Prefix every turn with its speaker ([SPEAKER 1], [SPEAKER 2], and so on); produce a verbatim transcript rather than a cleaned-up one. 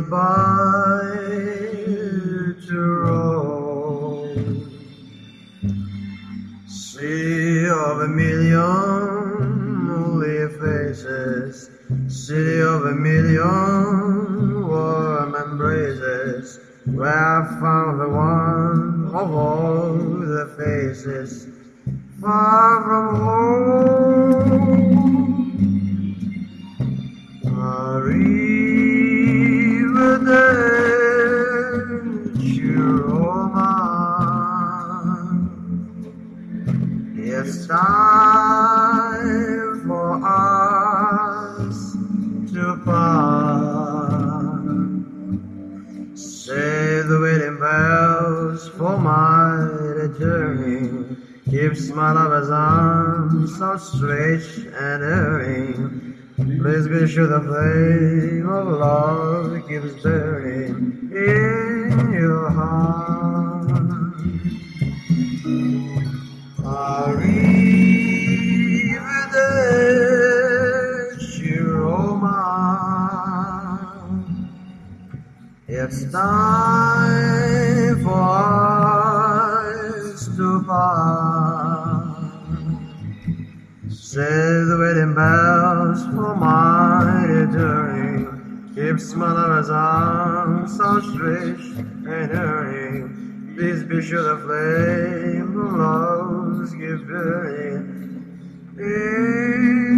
[SPEAKER 1] goodbye to Rome. City of a million holy faces, city of a million warm embraces, where I found the one of all the faces, far from home. Arrivederci Roma. It's time for us to part. Save the wedding bells for my returning. Keeps my lover's arms so straight and erring. Please be sure the flame of love keeps burning in your heart. Arrivederci Roma. It's time for us to part. Save the wedding bells for my returning. Keeps my lover's arms so straight and erring. Please be sure the flame of love keeps burning.